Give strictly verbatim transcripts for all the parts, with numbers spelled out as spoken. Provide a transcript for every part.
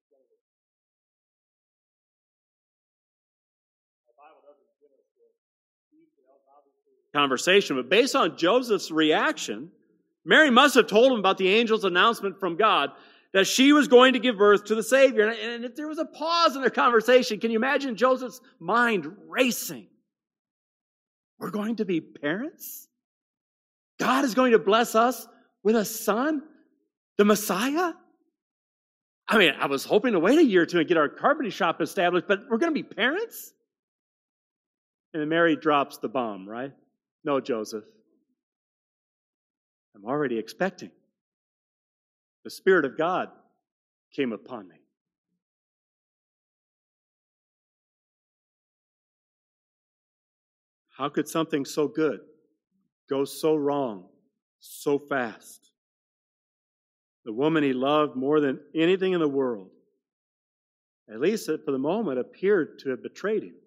Conversation, but based on Joseph's reaction, Mary must have told him about the angel's announcement from God that she was going to give birth to the Savior. And if there was a pause in their conversation, can you imagine Joseph's mind racing? We're going to be parents? God is going to bless us with a son? The Messiah? I mean, I was hoping to wait a year or two and get our carpeting shop established, but we're going to be parents? And then Mary drops the bomb, right? No, Joseph. I'm already expecting. The Spirit of God came upon me. How could something so good go so wrong so fast? The woman he loved more than anything in the world, at least for the moment, appeared to have betrayed him.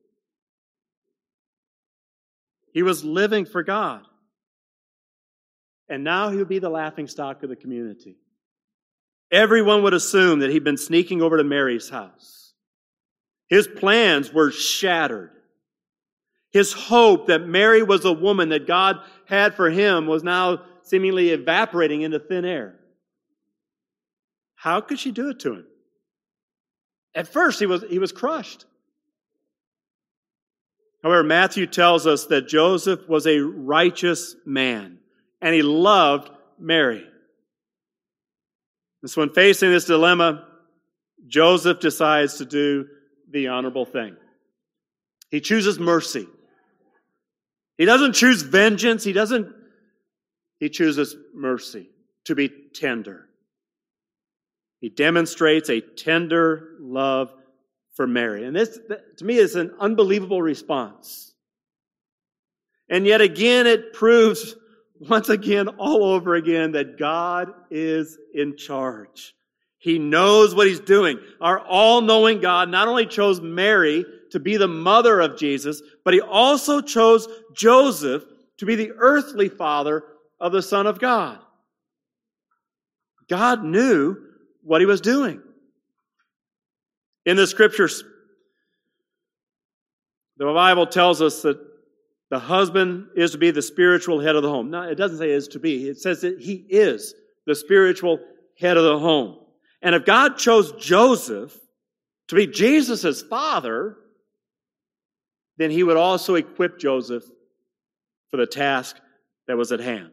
He was living for God. And now he would be the laughingstock of the community. Everyone would assume that he'd been sneaking over to Mary's house. His plans were shattered. His hope that Mary was a woman that God had for him was now seemingly evaporating into thin air. How could she do it to him? At first, he was, he was crushed. However, Matthew tells us that Joseph was a righteous man, and he loved Mary. And so when facing this dilemma, Joseph decides to do the honorable thing. He chooses mercy. He doesn't choose vengeance. He doesn't, he chooses mercy, to be tender. He demonstrates a tender love for Mary. And this, to me, is an unbelievable response. And yet again, it proves once again, all over again, that God is in charge. He knows what he's doing. Our all-knowing God not only chose Mary to be the mother of Jesus, but he also chose Joseph to be the earthly father of the Son of God. God knew what he was doing. In the scriptures, the Bible tells us that the husband is to be the spiritual head of the home. No, it doesn't say is to be. It says that he is the spiritual head of the home. And if God chose Joseph to be Jesus' father, then he would also equip Joseph for the task that was at hand.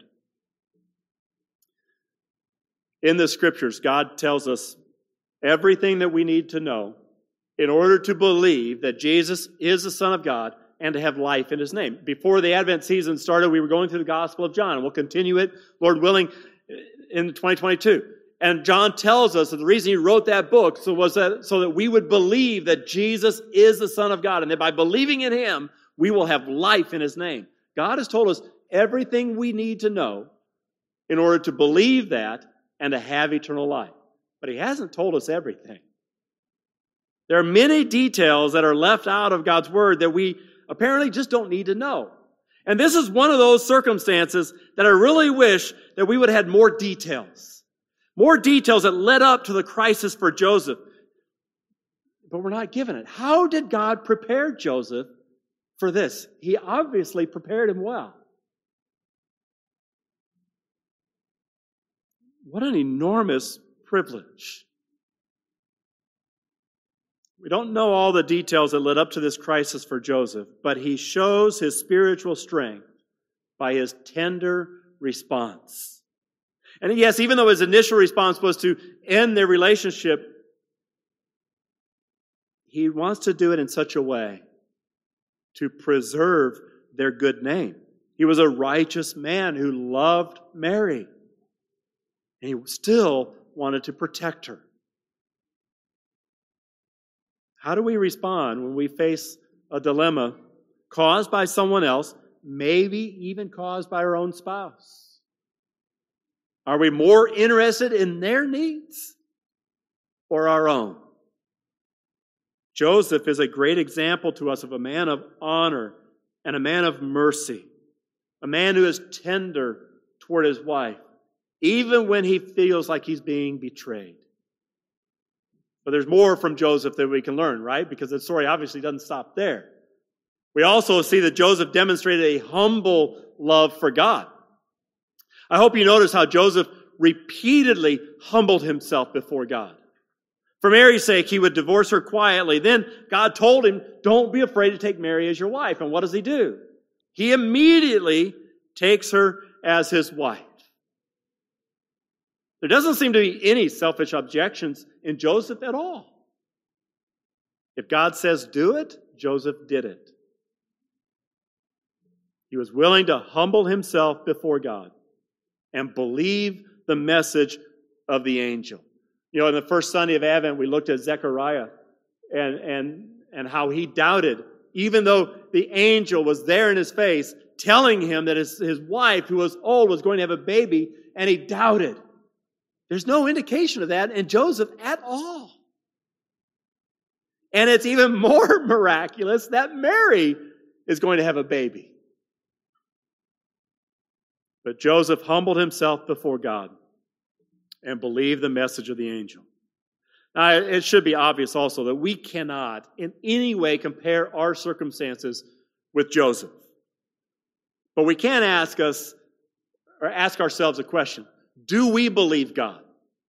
In the scriptures, God tells us everything that we need to know in order to believe that Jesus is the Son of God and to have life in his name. Before the Advent season started, we were going through the Gospel of John, and we'll continue it, Lord willing, in twenty twenty-two. And John tells us that the reason he wrote that book so was that so that we would believe that Jesus is the Son of God, and that by believing in him, we will have life in his name. God has told us everything we need to know in order to believe that and to have eternal life. But he hasn't told us everything. There are many details that are left out of God's word that we apparently just don't need to know. And this is one of those circumstances that I really wish that we would have had more details. More details that led up to the crisis for Joseph. But we're not given it. How did God prepare Joseph for this? He obviously prepared him well. What an enormous privilege. We don't know all the details that led up to this crisis for Joseph, but he shows his spiritual strength by his tender response. And yes, even though his initial response was to end their relationship, he wants to do it in such a way to preserve their good name. He was a righteous man who loved Mary, and he still wanted to protect her. How do we respond when we face a dilemma caused by someone else, maybe even caused by our own spouse? Are we more interested in their needs or our own? Joseph is a great example to us of a man of honor and a man of mercy, a man who is tender toward his wife, even when he feels like he's being betrayed. But there's more from Joseph that we can learn, right? Because the story obviously doesn't stop there. We also see that Joseph demonstrated a humble love for God. I hope you notice how Joseph repeatedly humbled himself before God. For Mary's sake, he would divorce her quietly. Then God told him, don't be afraid to take Mary as your wife. And what does he do? He immediately takes her as his wife. There doesn't seem to be any selfish objections in Joseph at all. If God says do it, Joseph did it. He was willing to humble himself before God and believe the message of the angel. You know, in the first Sunday of Advent, we looked at Zechariah and, and, and how he doubted, even though the angel was there in his face, telling him that his, his wife, who was old, was going to have a baby, and he doubted. There's no indication of that in Joseph at all. And it's even more miraculous that Mary is going to have a baby. But Joseph humbled himself before God and believed the message of the angel. Now, it should be obvious also that we cannot in any way compare our circumstances with Joseph. But we can ask us, or ask ourselves a question. Do we believe God?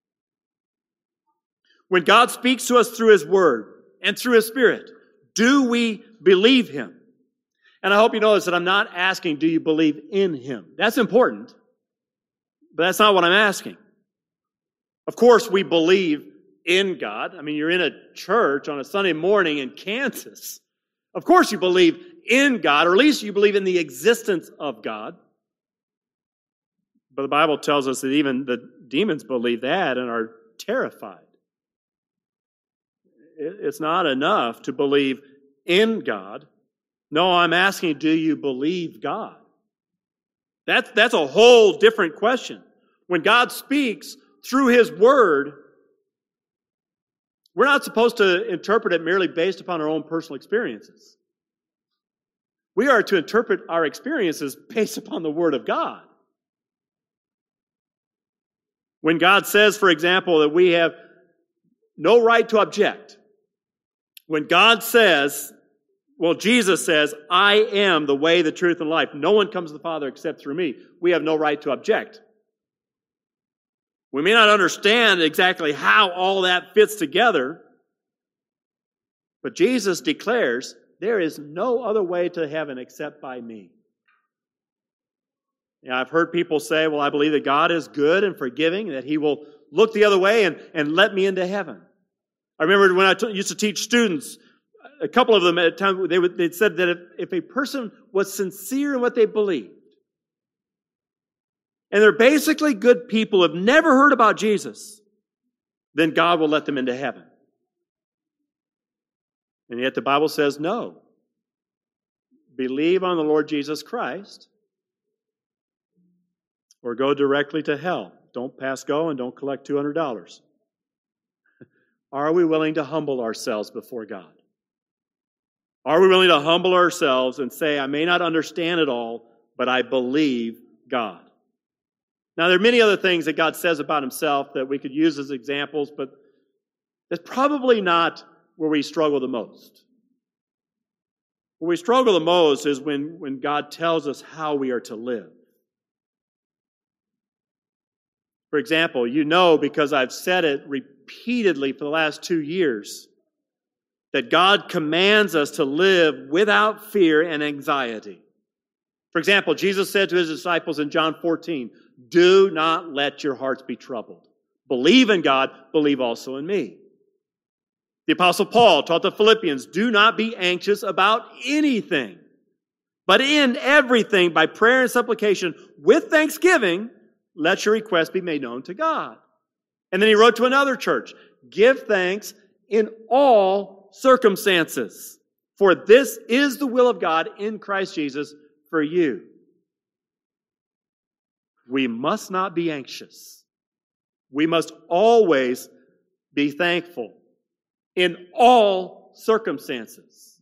When God speaks to us through His Word and through His Spirit, do we believe Him? And I hope you notice that I'm not asking, do you believe in Him? That's important, but that's not what I'm asking. Of course, we believe in God. I mean, you're in a church on a Sunday morning in Kansas. Of course you believe in God, or at least you believe in the existence of God. But the Bible tells us that even the demons believe that and are terrified. It's not enough to believe in God. No, I'm asking, do you believe God? That's, that's a whole different question. When God speaks through His Word, we're not supposed to interpret it merely based upon our own personal experiences. We are to interpret our experiences based upon the Word of God. When God says, for example, that we have no right to object, when God says, well, Jesus says, I am the way, the truth, and life. No one comes to the Father except through me. We have no right to object. We may not understand exactly how all that fits together, but Jesus declares, there is no other way to heaven except by me. You know, I've heard people say, well, I believe that God is good and forgiving, that He will look the other way and, and let me into heaven. I remember when I t- used to teach students, a couple of them at a time, they would, they'd said that if, if a person was sincere in what they believed, and they're basically good people, have never heard about Jesus, then God will let them into heaven. And yet the Bible says no. Believe on the Lord Jesus Christ, or go directly to hell. Don't pass go and don't collect two hundred dollars. Are we willing to humble ourselves before God? Are we willing to humble ourselves and say, I may not understand it all, but I believe God? Now, there are many other things that God says about Himself that we could use as examples, but that's probably not where we struggle the most. Where we struggle the most is when, when God tells us how we are to live. For example, you know, because I've said it repeatedly for the last two years, that God commands us to live without fear and anxiety. For example, Jesus said to His disciples in John fourteen, do not let your hearts be troubled. Believe in God, believe also in me. The Apostle Paul taught the Philippians, do not be anxious about anything, but in everything, by prayer and supplication, with thanksgiving, let your requests be made known to God. And then he wrote to another church, give thanks in all circumstances, for this is the will of God in Christ Jesus for you. We must not be anxious. We must always be thankful in all circumstances.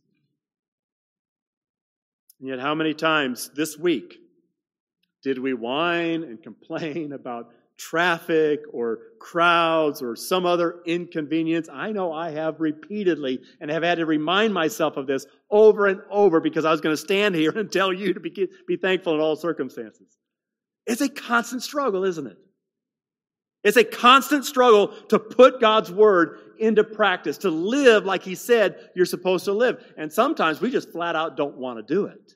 And yet, how many times this week did we whine and complain about traffic or crowds or some other inconvenience. I know I have repeatedly and have had to remind myself of this over and over because I was going to stand here and tell you to be, be thankful in all circumstances. It's a constant struggle, isn't it? It's a constant struggle to put God's word into practice, to live like he said you're supposed to live. And sometimes we just flat out don't want to do it.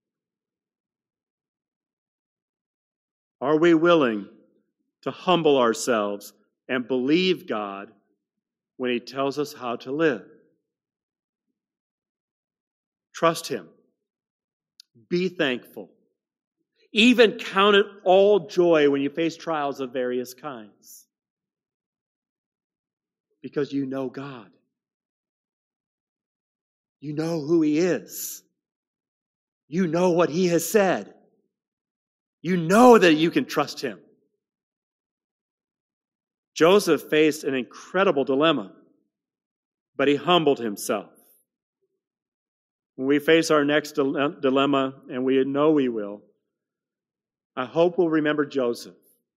Are we willing to humble ourselves and believe God when he tells us how to live? Trust him. Be thankful. Even count it all joy when you face trials of various kinds. Because you know God. You know who he is. You know what he has said. You know that you can trust him. Joseph faced an incredible dilemma, but he humbled himself. When we face our next dilemma, and we know we will, I hope we'll remember Joseph.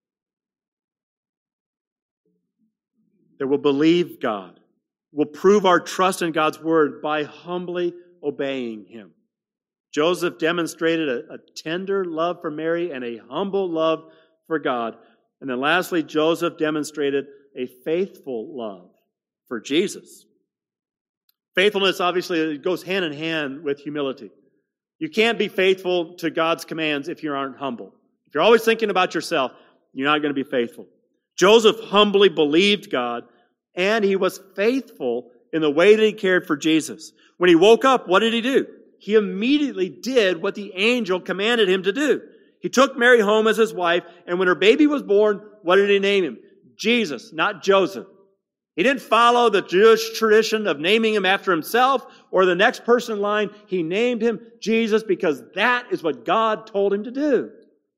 That we'll believe God. We'll prove our trust in God's word by humbly obeying him. Joseph demonstrated a, a tender love for Mary and a humble love for God. And then lastly, Joseph demonstrated a faithful love for Jesus. Faithfulness obviously goes hand in hand with humility. You can't be faithful to God's commands if you aren't humble. If you're always thinking about yourself, you're not going to be faithful. Joseph humbly believed God, and he was faithful in the way that he cared for Jesus. When he woke up, what did he do? He immediately did what the angel commanded him to do. He took Mary home as his wife, and when her baby was born, what did he name him? Jesus, not Joseph. He didn't follow the Jewish tradition of naming him after himself or the next person in line. He named him Jesus because that is what God told him to do.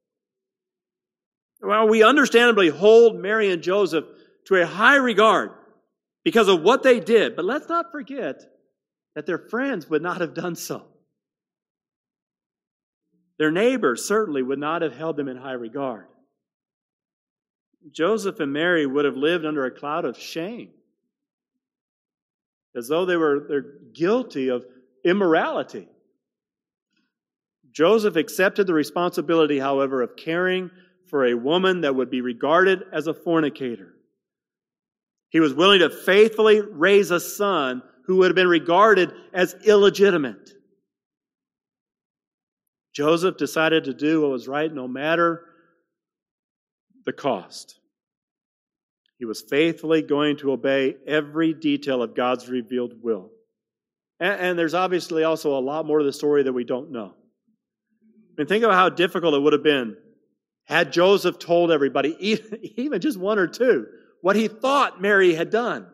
Well, we understandably hold Mary and Joseph to a high regard because of what they did. But let's not forget that their friends would not have done so. Their neighbors certainly would not have held them in high regard. Joseph and Mary would have lived under a cloud of shame, as though they were they're guilty of immorality. Joseph accepted the responsibility, however, of caring for a woman that would be regarded as a fornicator. He was willing to faithfully raise a son who would have been regarded as illegitimate. Joseph decided to do what was right no matter the cost. He was faithfully going to obey every detail of God's revealed will. And, and there's obviously also a lot more to the story that we don't know. I mean, think about how difficult it would have been had Joseph told everybody, even, even just one or two, what he thought Mary had done.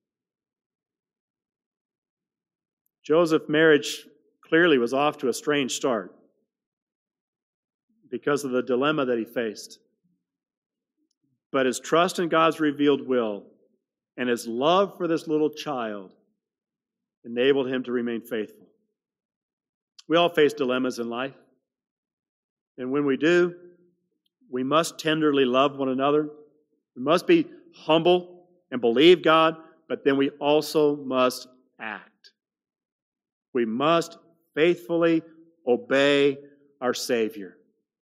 Joseph's marriage clearly was off to a strange start because of the dilemma that he faced. But his trust in God's revealed will and his love for this little child enabled him to remain faithful. We all face dilemmas in life. And when we do, we must tenderly love one another. We must be humble and believe God, but then we also must act. We must faithfully obey our Savior.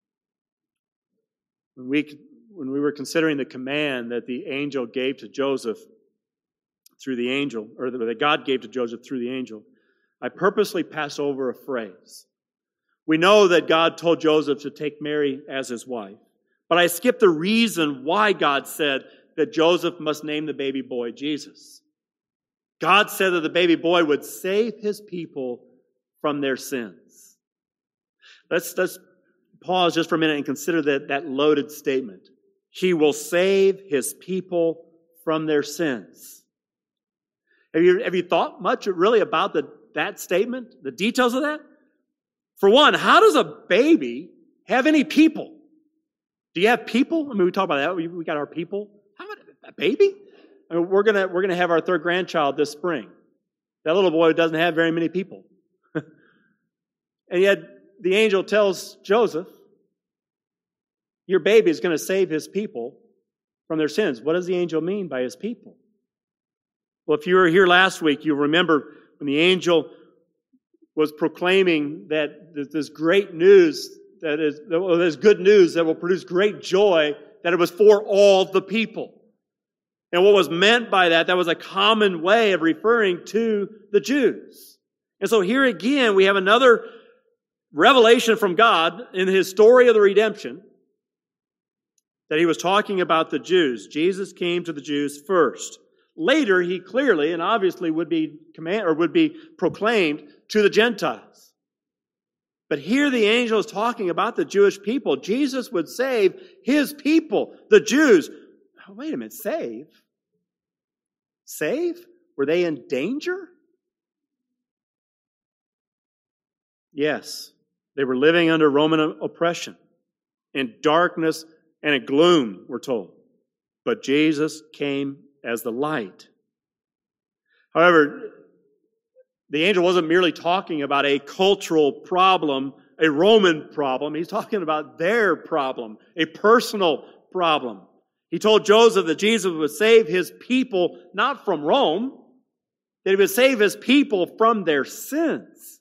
When we, when we were considering the command that the angel gave to Joseph through the angel, or that God gave to Joseph through the angel, I purposely passed over a phrase. We know that God told Joseph to take Mary as his wife, but I skipped the reason why God said that Joseph must name the baby boy Jesus. God said that the baby boy would save his people from their sins. Let's, let's pause just for a minute and consider that, that loaded statement. He will save his people from their sins. Have you, have you thought much really about the, that statement, the details of that? For one, how does a baby have any people? Do you have people? I mean, we talk about that. We, we got our people. How about a baby? I mean, we're gonna we're gonna have our third grandchild this spring. That little boy doesn't have very many people, and yet the angel tells Joseph, "Your baby is going to save his people from their sins. What does the angel mean by his people? Well, if you were here last week, you remember when the angel was proclaiming that this great news, that is, this good news that will produce great joy, that it was for all the people. And what was meant by that, that was a common way of referring to the Jews. And so here again, we have another revelation from God in his story of the redemption, that he was talking about the Jews. Jesus came to the Jews first. Later, he clearly and obviously would be command or would be proclaimed to the Gentiles. But here the angel is talking about the Jewish people. Jesus would save his people, the Jews. Oh, wait a minute, save? Save? Were they in danger? Yes, they were living under Roman oppression, in darkness and in gloom, we're told. But Jesus came as the light. However, the angel wasn't merely talking about a cultural problem, a Roman problem. He's talking about their problem, a personal problem. He told Joseph that Jesus would save his people not from Rome, that he would save his people from their sins.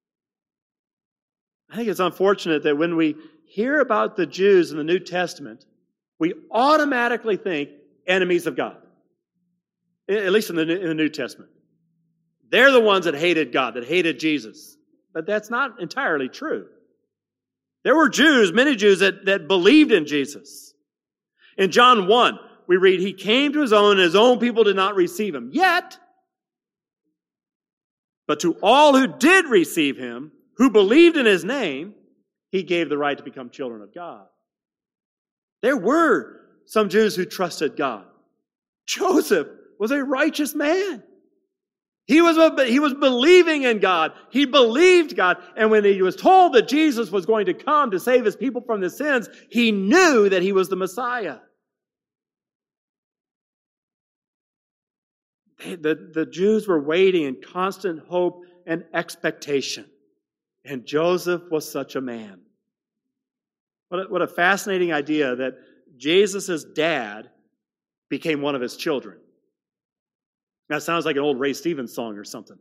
I think it's unfortunate that when we hear about the Jews in the New Testament, we automatically think enemies of God. At least in the, in the New Testament. They're the ones that hated God, that hated Jesus. But that's not entirely true. There were Jews, many Jews, that, that believed in Jesus. In John one, we read, he came to his own, and his own people did not receive him. Yet, but to all who did receive him, who believed in his name, he gave the right to become children of God. There were some Jews who trusted God. Joseph was a righteous man. He was, a, he was believing in God. He believed God. And when he was told that Jesus was going to come to save his people from their sins, he knew that he was the Messiah. The, the Jews were waiting in constant hope and expectation. And Joseph was such a man. What a, what a fascinating idea that Jesus' dad became one of his children. That sounds like an old Ray Stevens song or something.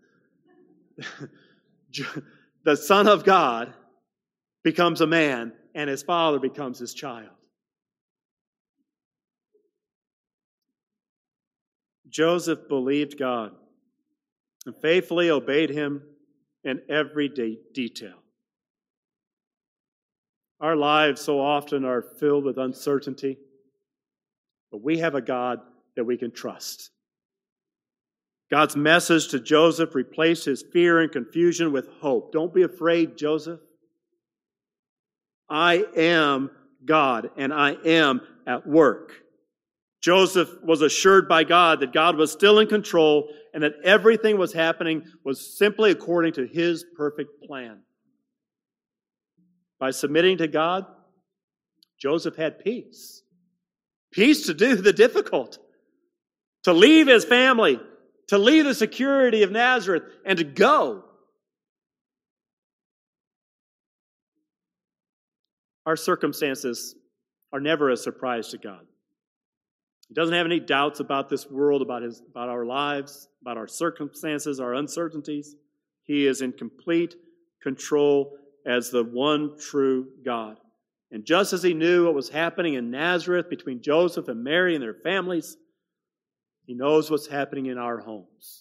The Son of God becomes a man, and his father becomes his child. Joseph believed God and faithfully obeyed him in every de- detail. Our lives so often are filled with uncertainty, but we have a God that we can trust. God's message to Joseph replaced his fear and confusion with hope. Don't be afraid, Joseph. I am God, and I am at work. Joseph was assured by God that God was still in control and that everything was happening was simply according to his perfect plan. By submitting to God, Joseph had peace. Peace to do the difficult, to leave his family, to leave the security of Nazareth, and to go. Our circumstances are never a surprise to God. He doesn't have any doubts about this world, about his, about our lives, about our circumstances, our uncertainties. He is in complete control as the one true God. And just as he knew what was happening in Nazareth between Joseph and Mary and their families, he knows what's happening in our homes.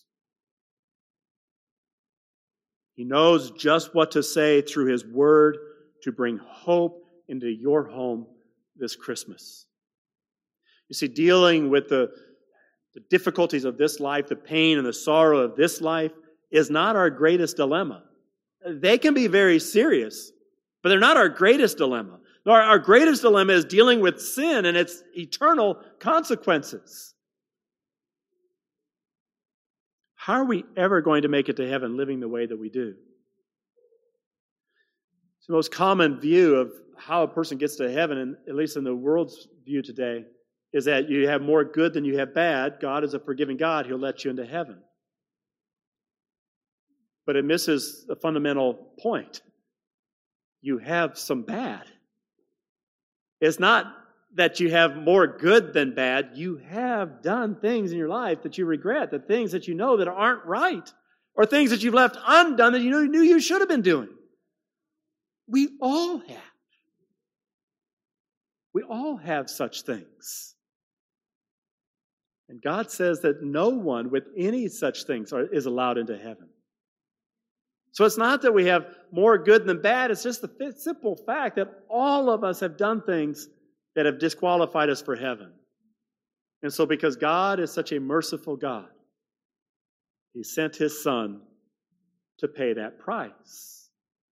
He knows just what to say through his word to bring hope into your home this Christmas. You see, dealing with the, the difficulties of this life, the pain and the sorrow of this life, is not our greatest dilemma. They can be very serious, but they're not our greatest dilemma. Our, our greatest dilemma is dealing with sin and its eternal consequences. How are we ever going to make it to heaven living the way that we do? It's the most common view of how a person gets to heaven, and at least in the world's view today, is that you have more good than you have bad. God is a forgiving God. He'll let you into heaven. But it misses a fundamental point. You have some bad. It's not that you have more good than bad. You have done things in your life that you regret, the things that you know that aren't right, or things that you've left undone that you knew you should have been doing. We all have. We all have such things. And God says that no one with any such things are, is allowed into heaven. So it's not that we have more good than bad. It's just the simple fact that all of us have done things that have disqualified us for heaven. And so because God is such a merciful God, He sent His Son to pay that price.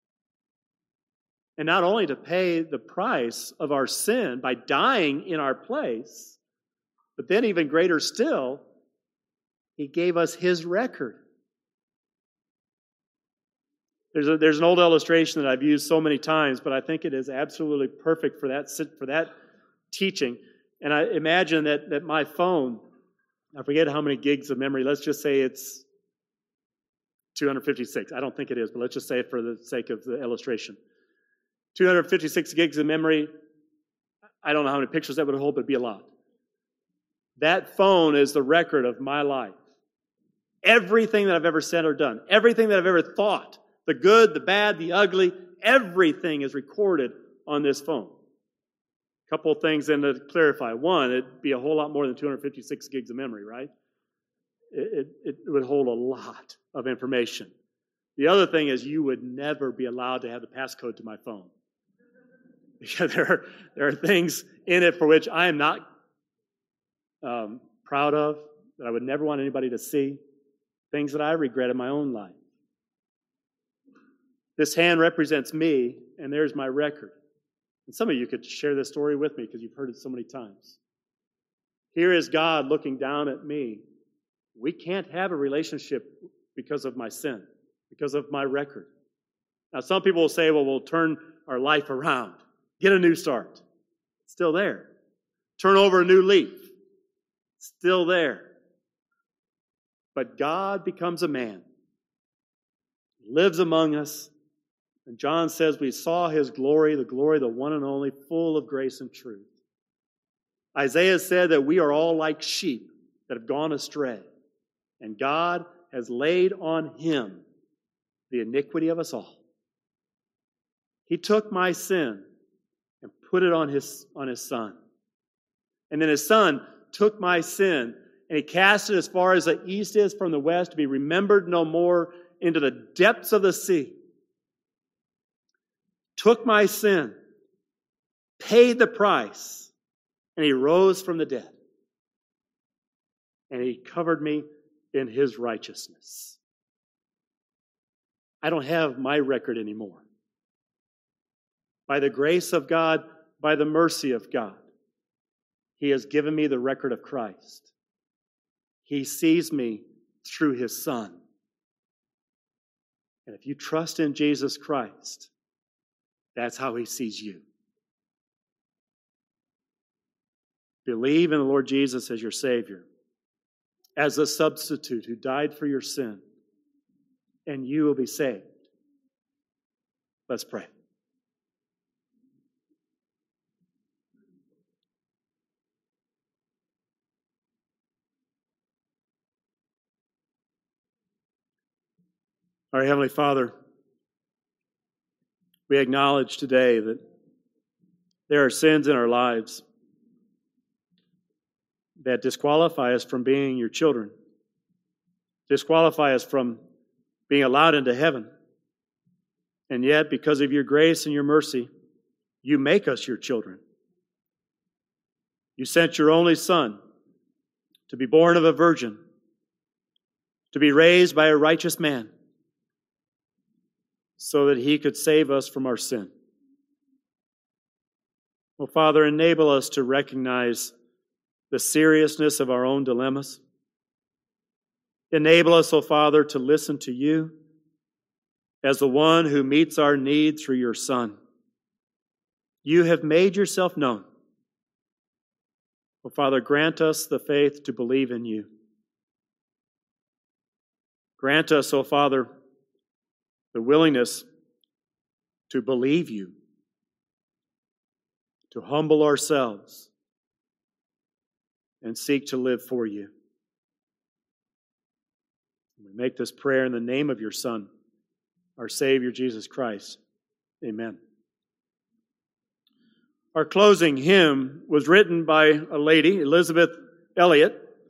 And not only to pay the price of our sin by dying in our place, but then even greater still, He gave us His record. There's, a, there's an old illustration that I've used so many times, but I think it is absolutely perfect for that, for that teaching. And I imagine that, that my phone, I forget how many gigs of memory, let's just say it's two hundred fifty-six. I don't think it is, but let's just say it for the sake of the illustration. two hundred fifty-six gigs of memory, I don't know how many pictures that would hold, but it'd be a lot. That phone is the record of my life. Everything that I've ever said or done, everything that I've ever thought, the good, the bad, the ugly, everything is recorded on this phone. A couple of things then to clarify. One, it'd be a whole lot more than two hundred fifty-six gigs of memory, right? It, it, it would hold a lot of information. The other thing is you would never be allowed to have the passcode to my phone. Because there are, there are things in it for which I am not um, proud of, that I would never want anybody to see, things that I regret in my own life. This hand represents me, and there's my record. And some of you could share this story with me because you've heard it so many times. Here is God looking down at me. We can't have a relationship because of my sin, because of my record. Now, some people will say, well, we'll turn our life around, get a new start. It's still there. Turn over a new leaf. Still there. But God becomes a man. He lives among us. And John says we saw His glory, the glory of the one and only, full of grace and truth. Isaiah said that we are all like sheep that have gone astray. And God has laid on Him the iniquity of us all. He took my sin and put it on his, on his Son. And then His Son took my sin and He cast it as far as the east is from the west, to be remembered no more, into the depths of the sea. Took my sin, paid the price, and He rose from the dead. And He covered me in His righteousness. I don't have my record anymore. By the grace of God, by the mercy of God, He has given me the record of Christ. He sees me through His Son. And if you trust in Jesus Christ, that's how He sees you. Believe in the Lord Jesus as your Savior, as a substitute who died for your sin, and you will be saved. Let's pray. Our Heavenly Father, we acknowledge today that there are sins in our lives that disqualify us from being your children, disqualify us from being allowed into heaven. And yet, because of your grace and your mercy, you make us your children. You sent your only Son to be born of a virgin, to be raised by a righteous man, so that He could save us from our sin. Well, Father, enable us to recognize the seriousness of our own dilemmas. Enable us, oh Father, to listen to you as the one who meets our need through your Son. You have made yourself known. Oh Father, grant us the faith to believe in you. Grant us, oh Father, the willingness to believe you, to humble ourselves, and seek to live for you. We make this prayer in the name of your Son, our Savior, Jesus Christ. Amen. Our closing hymn was written by a lady, Elizabeth Elliot.